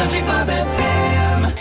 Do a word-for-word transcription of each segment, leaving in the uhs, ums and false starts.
Country Bob F M.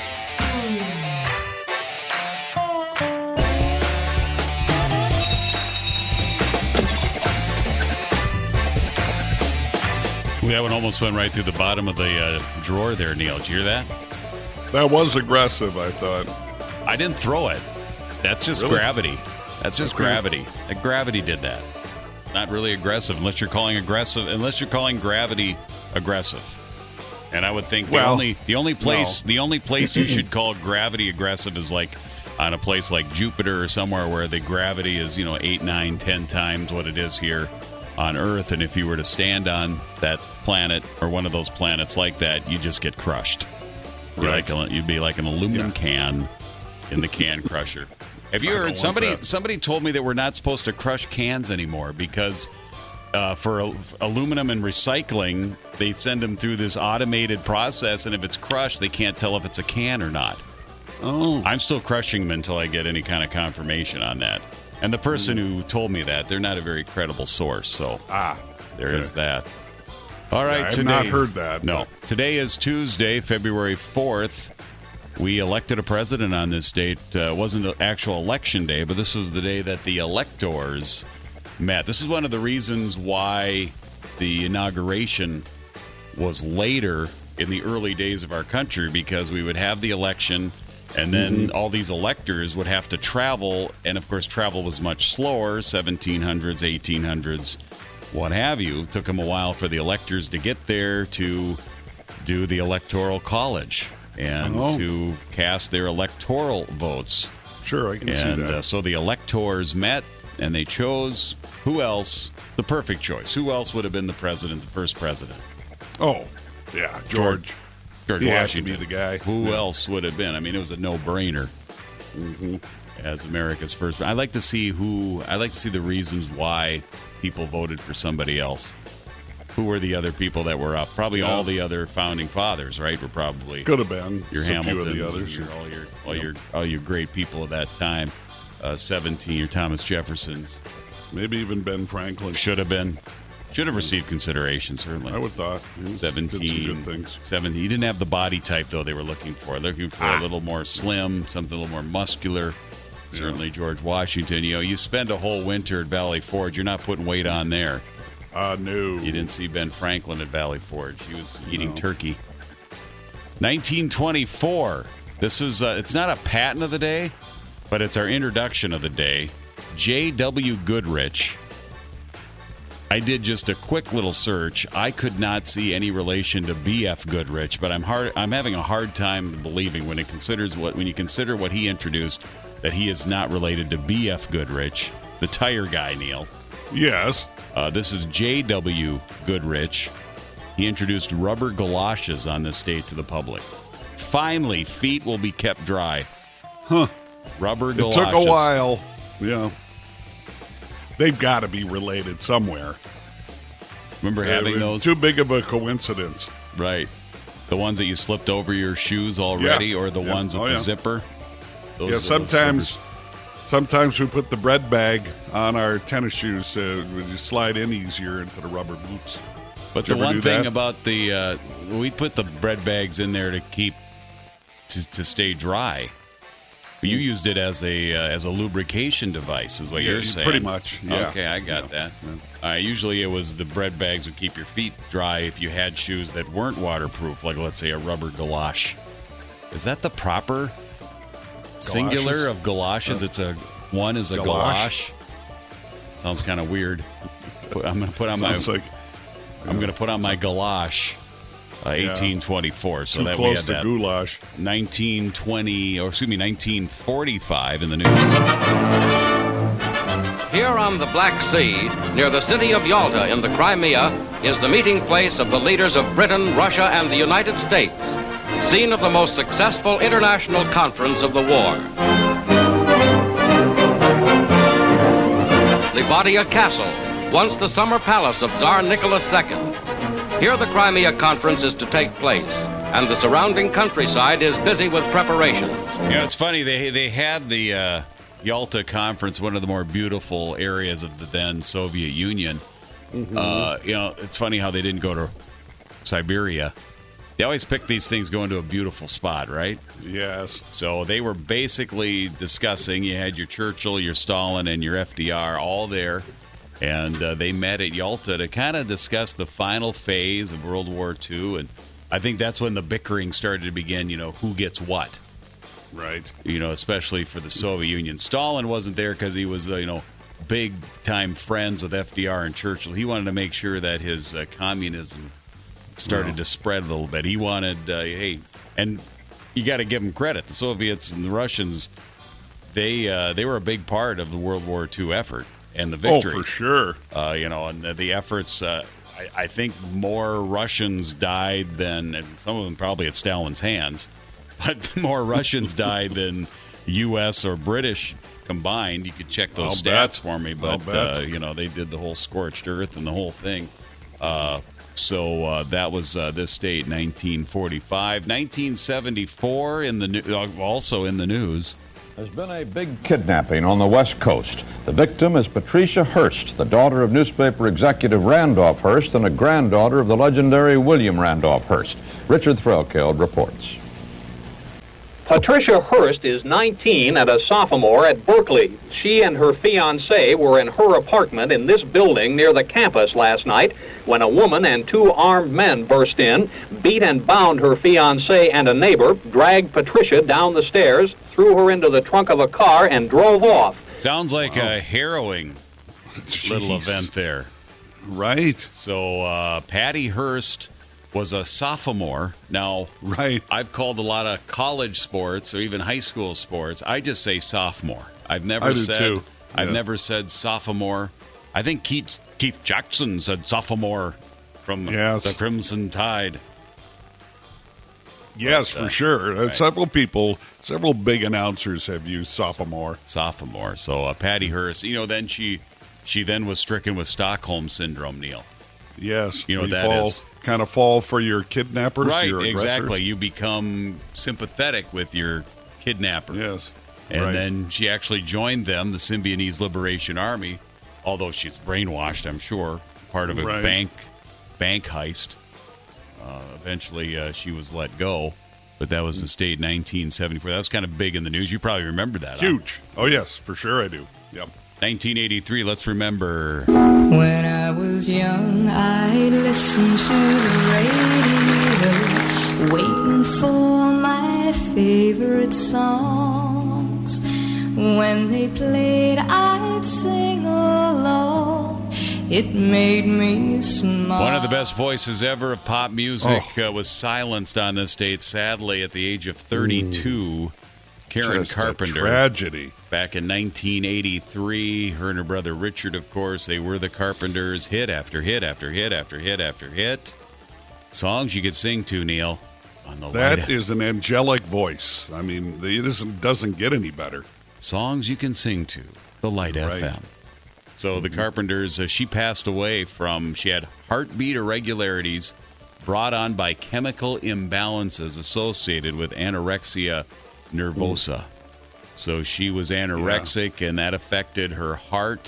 That one almost went right through the bottom of the uh, drawer there, Neil. Did you hear that? That was aggressive, I thought. I didn't throw it. That's just Really? gravity. That's just Okay. gravity. Like gravity did that. Not really aggressive, unless you're calling aggressive. Unless you're calling gravity aggressive. And I would think the Well, only the only place no. the only place you should call gravity aggressive is like on a place like Jupiter or somewhere where the gravity is, you know, eight, nine, ten times what it is here on Earth. And if you were to stand on that planet or one of those planets like that, you just get crushed. You're Right. like a, you'd be like an aluminum Yeah. can in the can crusher. Have you I don't heard want somebody? that. Somebody told me that we're not supposed to crush cans anymore because uh, for al- aluminum and recycling, they send them through this automated process, and if it's crushed, they can't tell if it's a can or not. Oh. I'm still crushing them until I get any kind of confirmation on that. And the person who told me that, they're not a very credible source. So Ah. there okay. is that. All right, I have today, not heard that, No, today is Tuesday, February fourth. We elected a president on this date. Uh, it wasn't the actual election day, but this was the day that the electors met. This is one of the reasons why the inauguration was later in the early days of our country, because we would have the election, and then Mm-hmm. all these electors would have to travel, and of course travel was much slower, seventeen hundreds, eighteen hundreds, what have you. It took them a while for the electors to get there to do the electoral college and Oh. to cast their electoral votes. Sure, I can see And that. uh, so the electors met, and they chose who else? The perfect choice. Who else would have been the president, the first president? oh, yeah, George. George He has to Washington. be the guy. Who Yeah. else would have been? I mean, it was a no-brainer. Mm-hmm. As America's first. I like to see who. I like to see the reasons why people voted for somebody else. Who were the other people that were up? Probably Yeah. all the other founding fathers, right? Were probably Could have been. your Just a few Hamiltons, of the others. your, all your all your all your great people of that time. Uh, Seventeen, your Thomas Jeffersons Maybe even Ben Franklin. should have been should have received consideration. Certainly, I would thought. Yeah, Seventeen, did some good things. seventeen. He didn't have the body type though they were looking for. They're looking for Ah. a little more slim, something a little more muscular. Certainly, George Washington. You know, you spend a whole winter at Valley Forge. You're not putting weight on there. Uh, no. You didn't see Ben Franklin at Valley Forge. He was eating No. turkey. nineteen twenty-four. This is, uh, it's not a patent of the day, but it's our introduction of the day. J W. Goodrich. I did just a quick little search. I could not see any relation to B F. Goodrich, but I'm hard. I'm having a hard time believing when it considers what when you consider what he introduced that he is not related to B F. Goodrich, the tire guy, Neil. Yes. Uh, this is J W. Goodrich. He introduced rubber galoshes on this date to the public. Finally, feet will be kept dry. Huh. Rubber It galoshes. took a while. Yeah. They've got to be related somewhere. Remember Uh, having those? Too big of a coincidence. Right. The ones that you slipped over your shoes already, Yeah. or the Yeah. ones with Oh, the yeah. zipper? Those, Yeah, those sometimes zippers. sometimes we put the bread bag on our tennis shoes so we slide in easier into the rubber boots. But Did the you ever one do thing that? about the, uh, we put the bread bags in there to keep, to, to stay dry. You used it as a uh, as a lubrication device, is what Yeah, you're you- saying. pretty much, yeah. Okay, I got that. Uh, usually, it was the bread bags would keep your feet dry if you had shoes that weren't waterproof, like let's say a rubber galosh. Is that the proper singular of galoshes? It's a one is a Galosh. galosh. Sounds kind of weird. Put- I'm going to put on my Sounds like I'm going to put on my galosh. Uh, eighteen twenty-four. So too that we close had to that. goulash. nineteen twenty, or excuse me, nineteen forty-five in the news. Here on the Black Sea, near the city of Yalta in the Crimea, is the meeting place of the leaders of Britain, Russia, and the United States, scene of the most successful international conference of the war. Livadia Castle, once the summer palace of Tsar Nicholas the Second. Here the Crimea Conference is to take place, and the surrounding countryside is busy with preparations. You know, it's funny. They they had the uh, Yalta Conference, one of the more beautiful areas of the then Soviet Union. Mm-hmm. Uh, you know, it's funny how they didn't go to Siberia They always pick these things going to a beautiful spot, right? Yes. So they were basically discussing, you had your Churchill, your Stalin, and your F D R all there, and uh, they met at Yalta to kind of discuss the final phase of World War Two, and I think that's when the bickering started to begin, you know, who gets what. Right. You know, especially for the Soviet Union. Stalin wasn't there because he was, uh, you know, big-time friends with F D R and Churchill. He wanted to make sure that his uh, communism started No. to spread a little bit. He wanted, uh, hey, and you got to give him credit. The Soviets and the Russians, they uh, they were a big part of the World War Two effort and the victory. Oh, for sure. Uh, you know, and the, the efforts, uh, I, I think more Russians died than, and some of them probably at Stalin's hands, but more Russians died than U S or British combined. You could check those I'll stats bet. for me, I'll but, bet. uh, you know, they did the whole scorched earth and the whole thing. Uh, so uh, that was uh, this date, nineteen forty-five. nineteen seventy-four, in the new, uh, also in the news. There's been a big kidnapping on the West Coast. The victim is Patricia Hearst, the daughter of newspaper executive Randolph Hearst and a granddaughter of the legendary William Randolph Hearst. Richard Threlkeld reports. Patricia Hearst is nineteen and a sophomore at Berkeley. She and her fiancé were in her apartment in this building near the campus last night when a woman and two armed men burst in, beat and bound her fiancé and a neighbor, dragged Patricia down the stairs, threw her into the trunk of a car, and drove off. Sounds like a harrowing little Jeez. event there. Right. So uh, Patty Hearst was a sophomore. Now, Right. I've called a lot of college sports or even high school sports. I just say sophomore. I've never I do said too. I've Yeah. never said sophomore. I think Keith Keith Jackson said sophomore from Yes. the Crimson Tide. Yes, But, uh, for sure. Uh, right. Several people, several big announcers have used sophomore. Sophomore. So uh, Patty Hearst, you know, then she she then was stricken with Stockholm syndrome, Neil. Yes. You know what that fall, is. Kind of fall for your kidnappers, Right, your aggressors. exactly. You become sympathetic with your kidnapper. Yes. And right. then she actually joined them, the Symbionese Liberation Army, although she's brainwashed, I'm sure, part of a Right. bank bank heist. Uh, eventually, uh, she was let go, but that was the state nineteen seventy-four. That was kind of big in the news. You probably remember that. huh? Huge. Oh, yes, for sure I do. Yep. nineteen eighty-three, let's remember. When I was young, I'd listen to the radio, waiting for my favorite songs. When they played, I'd sing along. It made me smile. One of the best voices ever of pop music Oh. uh, was silenced on this date, sadly, at the age of thirty-two. Karen Just a Carpenter. tragedy. Back in nineteen eighty-three, her and her brother Richard, of course, they were the Carpenters. Hit after hit after hit after hit after hit. Songs you could sing to, Neil. On the That light. is an angelic voice. I mean, it isn't, doesn't get any better. Songs you can sing to. The Light Right. F M. So the Carpenters, uh, she passed away from, she had heartbeat irregularities brought on by chemical imbalances associated with anorexia nervosa. So she was anorexic, and that affected her heart,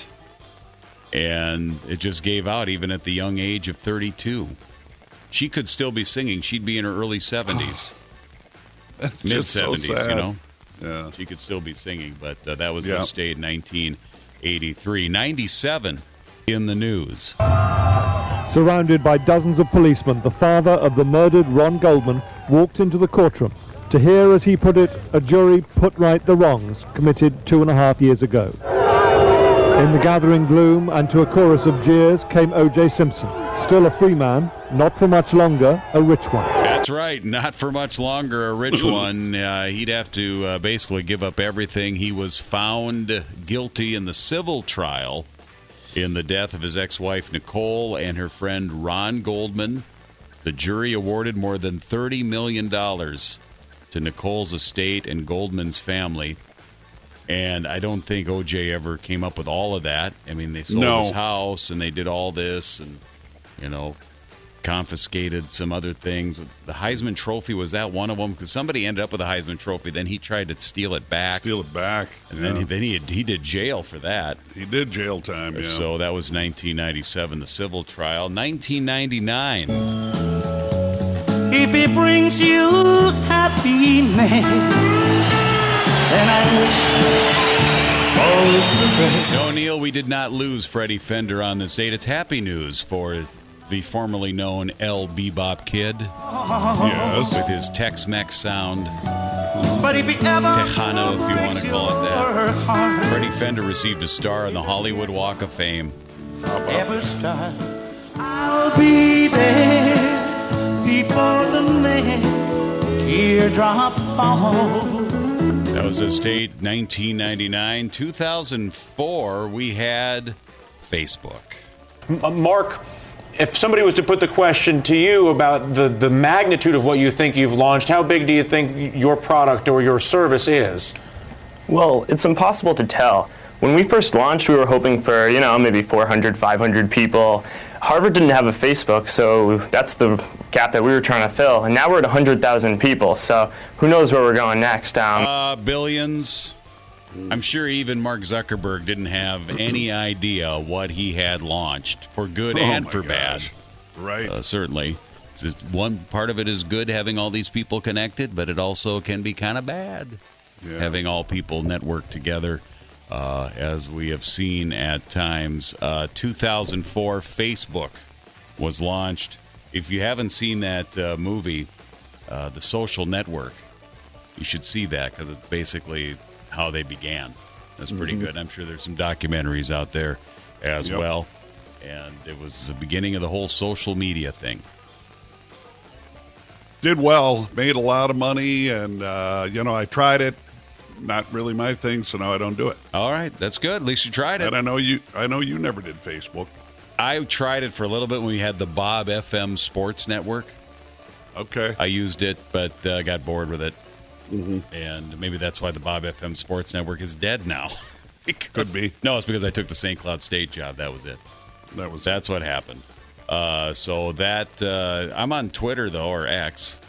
and it just gave out even at the young age of thirty-two. She could still be singing. She'd be in her early seventies, That's mid just so seventies, sad. you know. Yeah. She could still be singing, but uh, that was Yeah. this day in nineteen eighty-three. ninety-seven in the news. Surrounded by dozens of policemen, the father of the murdered Ron Goldman walked into the courtroom to hear, as he put it, a jury put right the wrongs committed two and a half years ago. In the gathering gloom and to a chorus of jeers came O J Simpson, still a free man, not for much longer, a rich one. That's right. Not for much longer, a rich one. Uh, he'd have to uh, basically give up everything. He was found guilty in the civil trial in the death of his ex-wife Nicole and her friend Ron Goldman. The jury awarded more than thirty million dollars to Nicole's estate and Goldman's family. And I don't think O J ever came up with all of that. I mean, they sold No. his house and they did all this and, you know, confiscated some other things. The Heisman Trophy, was that one of them? Because somebody ended up with a Heisman Trophy, then he tried to steal it back. Steal it back. And then, Yeah. he, then he, he did jail for that. He did jail time, yeah. So that was nineteen ninety-seven, the civil trial. nineteen ninety-nine. if it brings you happiness, then I wish all the best. No, Neil, we did not lose Freddie Fender on this date. It's happy news for the formerly known El Bebop Kid. Yes. With his Tex-Mex sound. But if it ever Tejano, if you want to call it that. Freddie Fender received a star on the Hollywood Walk of Fame. Ever start, I'll be there before the next teardrop falls. That was his date, nineteen ninety-nine. two thousand four, we had Facebook. Uh, Mark, if somebody was to put the question to you about the, the magnitude of what you think you've launched, how big do you think your product or your service is? Well, it's impossible to tell. When we first launched, we were hoping for, you know, maybe four hundred, five hundred people. Harvard didn't have a Facebook, so that's the gap that we were trying to fill. And now we're at one hundred thousand people, so who knows where we're going next. Um, uh, billions. I'm sure even Mark Zuckerberg didn't have any idea what he had launched, for good Oh and my for gosh. bad. Right. Uh, certainly. It's- One part of it is good, having all these people connected, but it also can be kind of bad, Yeah. having all people network together, uh, as we have seen at times. Uh, two thousand four, Facebook was launched. If you haven't seen that uh, movie, uh, The Social Network, you should see that, because it's basically how they began. That's pretty Mhm. good. I'm sure there's some documentaries out there as Yep. well. And it was the beginning of the whole social media thing. Did well, made a lot of money, and, uh, you know, I tried it. Not really my thing, so now I don't do it. All right, that's good. At least you tried it. And I know you I know you never did Facebook. I tried it for a little bit when we had the Bob F M Sports Network. Okay. I used it, but uh, got bored with it. Mm-hmm. And maybe that's why the Bob F M Sports Network is dead now. Because- Could be. No, it's because I took the Saint Cloud State job. That was it. That was That's what happened. Uh, so that uh, I'm on Twitter though, or X,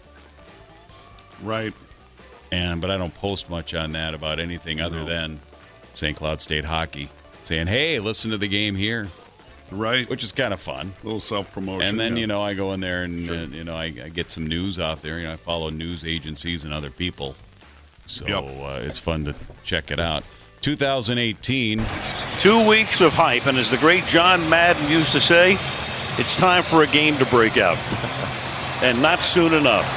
right. and but I don't post much on that about anything other No. than Saint Cloud State hockey, saying, "Hey, listen to the game here," Right. which is kind of fun. A little self-promotion. And then yeah. you know I go in there and Sure. uh, you know I, I get some news off there. You know I follow news agencies and other people, so Yep. uh, it's fun to check it out. two thousand eighteen. Two weeks of hype, and as the great John Madden used to say, it's time for a game to break out. And not soon enough.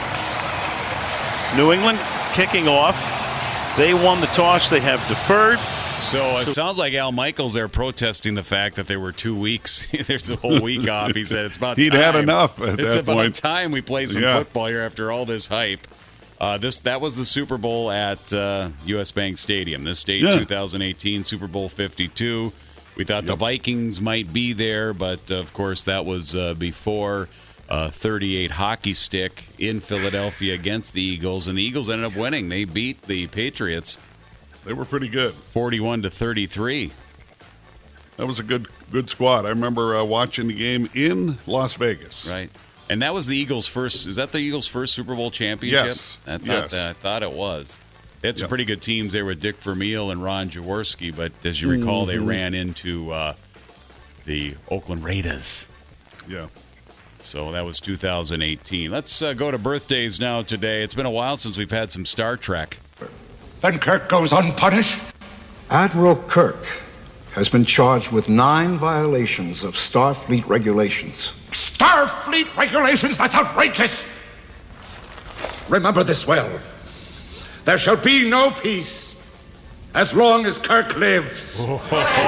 New England kicking off. They won the toss. They have deferred. So it sounds like Al Michaels there protesting the fact that there were two weeks. There's a whole week off. He said it's about He'd time. had enough at it's that about point. time we play some Yeah. football here after all this hype. Uh, this that was the Super Bowl at uh, U S Bank Stadium. This date, Yeah. two thousand eighteen, Super Bowl fifty-two. We thought the Yep. Vikings might be there, but of course that was uh, before uh, thirty-eight hockey stick in Philadelphia against the Eagles, and the Eagles ended up winning. They beat the Patriots They were pretty good. forty-one to thirty-three. That was a good good squad. I remember uh, watching the game in Las Vegas. Right. And that was the Eagles' first. Is that the Eagles' first Super Bowl championship? Yes. I thought Yes. that. I thought it was. They had some Yep. pretty good teams there with Dick Vermeil and Ron Jaworski, but as you recall, they Mhm. ran into uh, the Oakland Raiders. Yeah. So that was two thousand eighteen. Let's uh, go to birthdays now today. It's been a while since we've had some Star Trek. Then Kirk goes unpunished? Admiral Kirk has been charged with nine violations of Starfleet regulations. Starfleet regulations? That's outrageous! Remember this well. There shall be no peace as long as Kirk lives. Oh,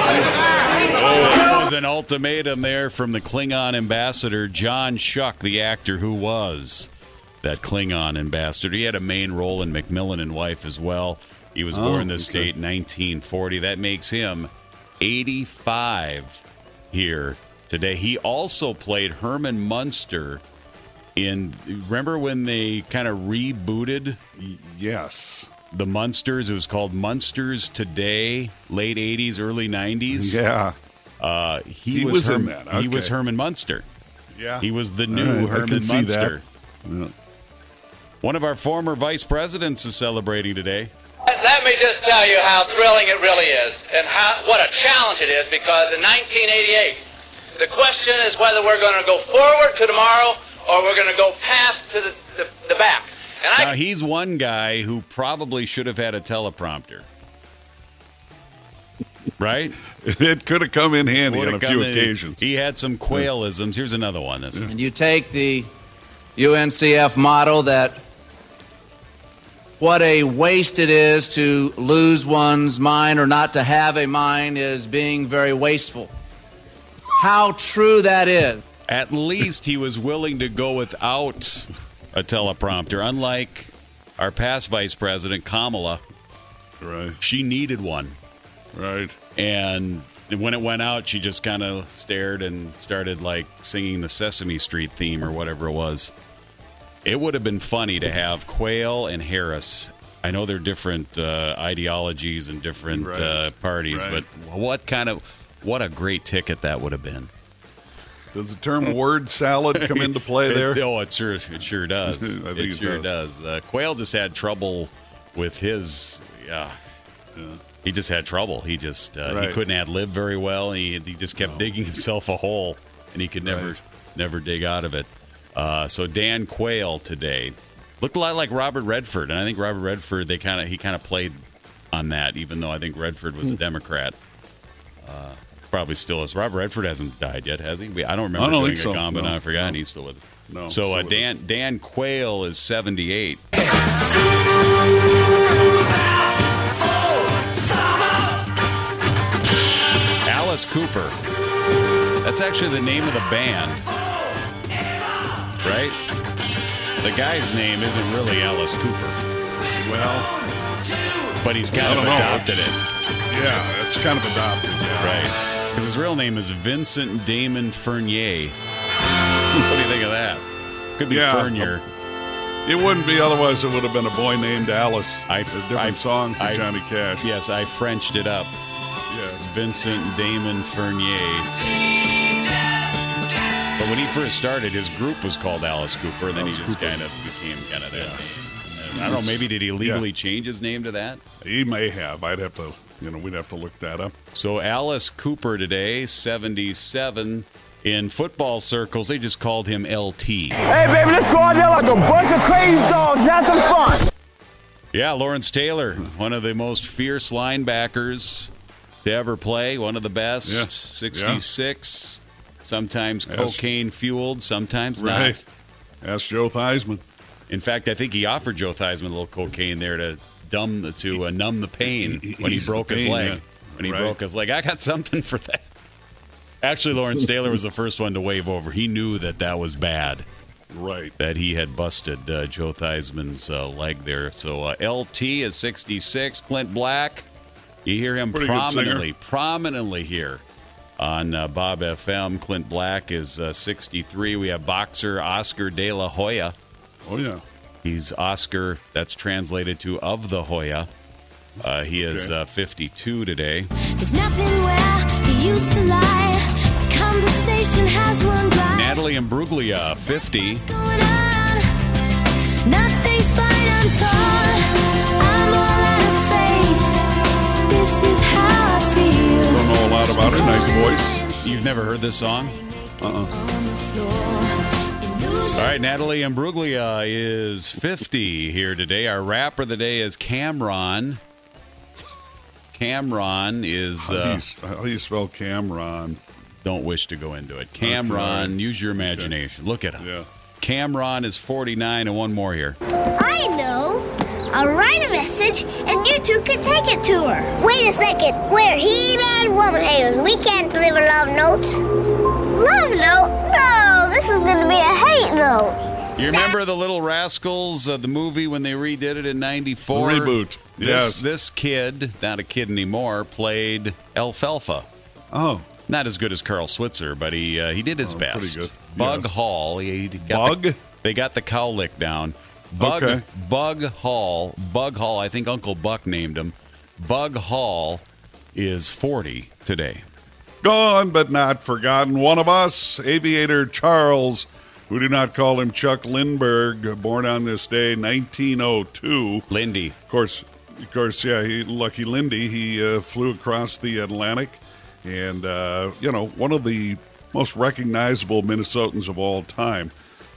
that was an ultimatum there from the Klingon ambassador, John Schuck, the actor who was that Klingon ambassador. He had a main role in Macmillan and Wife as well. He was Oh, born this okay. date, nineteen forty. That makes him eighty-five here today. He also played Herman Munster in, remember when they kind of rebooted Yes. the Munsters? It was called Munsters Today, late eighties, early nineties. Yeah. Uh, he, He was, was in Herm- that. He was Okay. Herman Munster. Yeah. He was the All new right, I Herman can see Munster. that. Yeah. One of our former vice presidents is celebrating today. Let me just tell you how thrilling it really is and how what a challenge it is, because in nineteen eighty-eight, the question is whether we're going to go forward to tomorrow or we're going to go past to the, the, the back. And I, now, he's one guy who probably should have had a teleprompter. Right? It could have come in handy Would on a have few come in- occasions. He had some quailisms. Here's another one. This And you take the U N C F motto that what a waste it is to lose one's mind or not to have a mind is being very wasteful. How true that is. At least he was willing to go without a teleprompter, unlike our past vice president, Kamala. Right. She needed one. Right. And when it went out, she just kind of stared and started, like, singing the Sesame Street theme or whatever it was. It would have been funny to have Quayle and Harris. I know they're different uh, ideologies and different Right. uh, parties, Right. but what kind of, what a great ticket that would have been. Does the term word salad come into play there? It, oh, it sure, it sure does. I think it it sure does. does. Uh, Quayle just had trouble with his. Yeah, Yeah. he just had trouble. He just uh, Right. he couldn't ad lib very well. He he just kept No. digging himself a hole, and he could never Right. never dig out of it. Uh, so Dan Quayle today looked a lot like Robert Redford, and I think Robert Redford they kind of he kind of played on that, even though I think Redford was a Democrat. Uh, probably still is. Robert Redford hasn't died yet, has he? We- I don't remember I don't doing think a so. comment. No. I forgot. No. He's still with us. No, so still uh, with Dan Dan Quayle is seventy-eight. Alice Cooper. That's actually the name of the band, right? The guy's name isn't really Alice Cooper. Well, but he's I kind of don't know. adopted it. Yeah, it's kind of adopted. Yeah. Right. Because his real name is Vincent Damon Fernier. What do you think of that? Could be Yeah, Fernier. It wouldn't be, otherwise it would have been a boy named Alice. I, a different I- song for I- Johnny Cash. Yes, I Frenched it up. Yes. Vincent Damon Fernier. But when he first started, his group was called Alice Cooper, and then he Alice just Cooper. kind of became kind of that name. And I don't know, maybe did he legally change his name to that? He may have. I'd have to, you know, we'd have to look that up. So Alice Cooper today, seventy-seven. In football circles, they just called him L T. Hey, baby, let's go out there like a bunch of crazy dogs. Have some fun. Yeah, Lawrence Taylor, one of the most fierce linebackers to ever play, one of the best. Yeah. sixty-six, sometimes Yes. cocaine-fueled, sometimes Right. not. Ask Joe Theismann. In fact, I think he offered Joe Theismann a little cocaine there to dumb the, to uh, numb the pain He- when he ease the broke his pain, leg. yeah. When he Right. broke his leg, I got something for that. Actually, Lawrence Taylor was the first one to wave over. He knew that that was bad. Right. That he had busted uh, Joe Theismann's uh, leg there. So uh, L T is sixty-six. Clint Black, you hear him Pretty good prominently, singer. prominently here on uh, Bob F M. Clint Black is uh, sixty-three. We have boxer Oscar De La Hoya. Oh, yeah. He's Oscar, that's translated to of the Hoya. Uh, he is Okay. uh, fifty-two today. There's nothing where he used to lie. My conversation has run dry. Natalie Imbruglia, fifty. Going on. Nothing's fine, I'm torn. I'm all out of faith. This is how I feel. Don't know a lot about her. Nice voice. You've never heard this song? Uh-uh. All right, Natalie Imbruglia is fifty here today. Our rapper of the day is Cameron. Cameron is... How, do Uh, you, how do you spell Cameron? don't wish to go into it. Cameron, Okay. use your imagination. Look at him. Yeah. Cameron is forty-nine, and one more here. I know. I'll write a message, and you two can take it to her. Wait a second. We're He-Man woman haters. We can't deliver love notes. Love note? No, this is going to be a hate note. You remember the Little Rascals, uh, the movie, when they redid it in ninety-four? The reboot. This, Yes. This kid, not a kid anymore, played Alfalfa. Oh. Not as good as Carl Switzer, but he uh, he did his Oh, best. pretty good. Bug Yes. Hall. He, he got Bug? The, they got the cowlick down. Bug Okay. Bug Hall. Bug Hall. I think Uncle Buck named him. Bug Hall is forty today. Gone but not forgotten. One of us, aviator Charles, who do not call him Chuck Lindbergh, born on this day, nineteen oh two. Lindy. Of course, of course, yeah, he, Lucky Lindy. He uh, flew across the Atlantic, and uh, you know, one of the most recognizable Minnesotans of all time.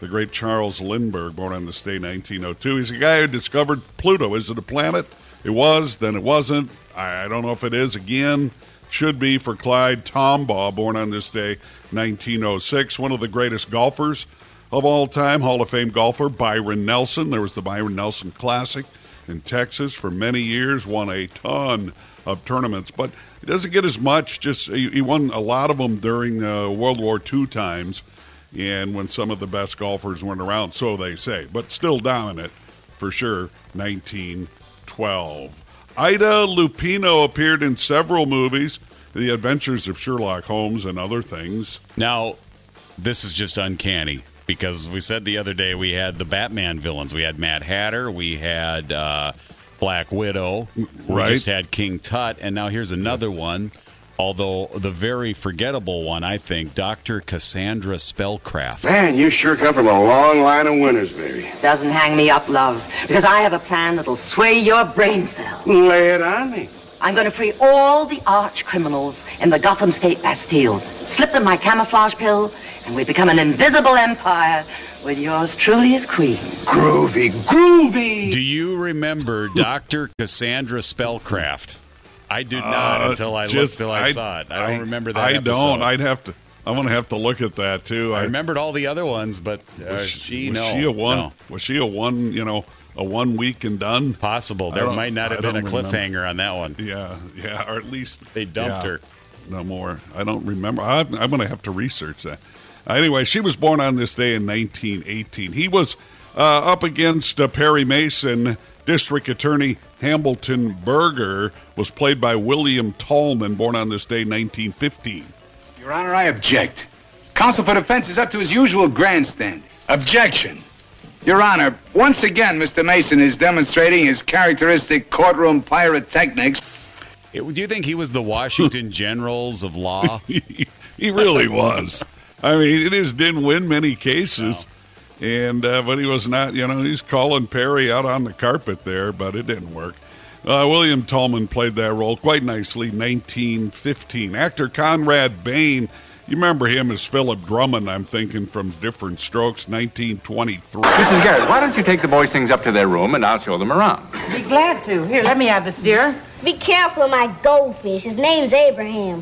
the great Charles Lindbergh, born on this day, nineteen oh two. He's the guy who discovered Pluto. Is it a planet? It was, then it wasn't. I, I don't know if it is again. Should be for Clyde Tombaugh, born on this day, nineteen oh six. One of the greatest golfers of all time, Hall of Fame golfer Byron Nelson. There was the Byron Nelson Classic in Texas for many years, won a ton of tournaments, but he doesn't get as much. Just he, he won a lot of them during uh, World War Two times, and when some of the best golfers weren't around, so they say, but still dominant for sure. nineteen twelve. Ida Lupino appeared in several movies, The Adventures of Sherlock Holmes and other things. Now, this is just uncanny, because we said the other day we had the Batman villains. We had Mad Hatter, we had uh, Black Widow, Right. we just had King Tut, and now here's another one, although the very forgettable one, I think, Doctor Cassandra Spellcraft. Man, you sure come from a long line of winners, baby. Doesn't hang me up, love, because I have a plan that'll sway your brain cells. Lay it on me. I'm going to free all the arch criminals in the Gotham State Bastille, slip them my camouflage pill, and we become an invisible empire with yours truly as queen. Groovy, groovy. Do you remember Doctor Cassandra Spellcraft? I did not Uh, until I just- looked till I, I- saw it. I don't I- remember that I episode. don't. I'd have to. I'm going to have to look at that too. I remembered all the other ones, but uh, was she, was no. she a one? no. Was she a one? You know, a one week and done? Possible. I There don't- might not have I been a don't remember. cliffhanger on that one. Yeah, yeah, or at least They dumped yeah, her. No more. I don't remember. I'm, I'm going to have to research that. Uh, anyway, she was born on this day in nineteen eighteen. He was uh, up against uh, Perry Mason. District Attorney Hamilton Berger was played by William Tallman, born on this day, nineteen fifteen. Your Honor, I object. Counsel for defense is up to his usual grandstanding. Objection. Your Honor, once again, Mister Mason is demonstrating his characteristic courtroom pyrotechnics. It, do you think he was the Washington Generals of law? he, he really was. I mean, he just didn't win many cases, and uh, but he was not. You know, he's calling Perry out on the carpet there, but it didn't work. Uh, William Tallman played that role quite nicely. nineteen fifteen. Actor Conrad Bain. You remember him as Philip Drummond, I'm thinking, from Different Strokes, nineteen twenty-three. Missus Garrett, why don't you take the boys' things up to their room and I'll show them around? Be glad to. Here, let me have this, dear. Be careful of my goldfish. His name's Abraham.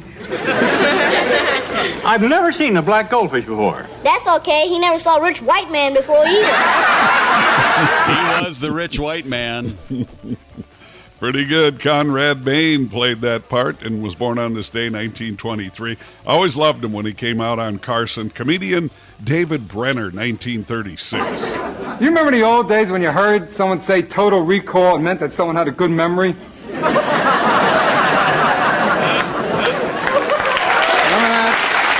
I've never seen a black goldfish before. That's okay. He never saw a rich white man before either. He was the rich white man. Pretty good. Conrad Bain played that part and was born on this day, nineteen twenty-three. I always loved him when he came out on Carson. Comedian David Brenner, nineteen thirty-six. Do you remember the old days when you heard someone say total recall? It meant that someone had a good memory? Remember that?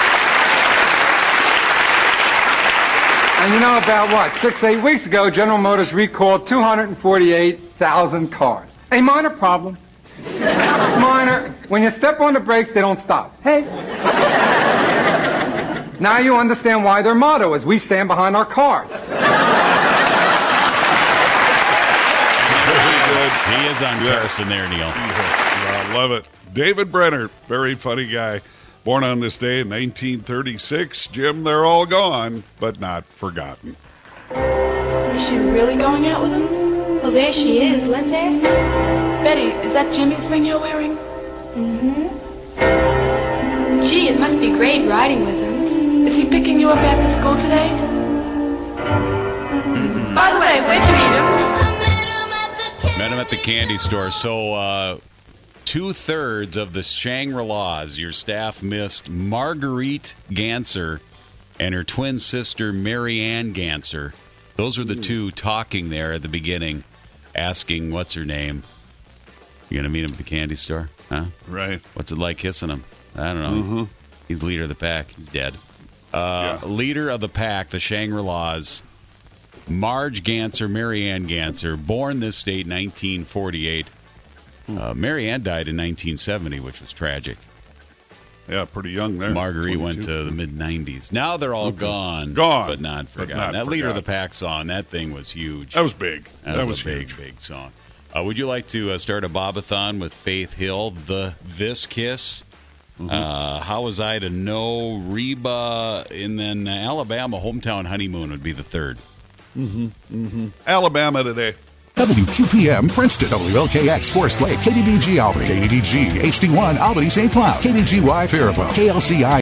And you know, about what, six, eight weeks ago, General Motors recalled two hundred forty-eight thousand cars. A minor problem. Minor. When you step on the brakes, they don't stop. Hey. Now you understand why their motto is, we stand behind our cars. He is on Carson there, Neil. Yeah, I love it. David Brenner, very funny guy. Born on this day in nineteen thirty-six. Jim, they're all gone, but not forgotten. Is she really going out with him? Well, there she is. Let's ask her. Betty, is that Jimmy's ring you're wearing? Mm-hmm. Gee, it must be great riding with him. Is he picking you up after school today? Mm-hmm. By the way, where'd you meet him? Met him at the candy store. So uh, two-thirds of the Shangri-Las, your staff missed Marguerite Ganser and her twin sister, Mary Ann Ganser. Those were the two talking there at the beginning, asking, what's her name? You going to meet him at the candy store? Huh? Right. What's it like kissing him? I don't know. Mhm. He's leader of the pack. He's dead. Uh, yeah. Leader of the pack, the Shangri-Las, Marge Ganser, Mary Ann Ganser, born this date, nineteen forty-eight. Uh, Mary Ann died in nineteen seventy, which was tragic. Yeah, pretty young there. Marguerite twenty-two. went to the mid nineties. Now they're all Okay. gone. Gone. But not But forgotten. not that Leader of the forgotten. Pack song, that thing was huge. That was big. That, That was, was a big, huge. big song. Uh, would you like to uh, start a bobathon with Faith Hill, the This Kiss? Mm-hmm. Uh, how was I to know Reba? And then Alabama hometown honeymoon would be the third. Mm-hmm. Mm-hmm. Alabama today. W Q P M Princeton, W L K X Forest Lake, K D D G Albany, K D D G H D one Albany Saint Cloud, K D G Y Faribault, K L C I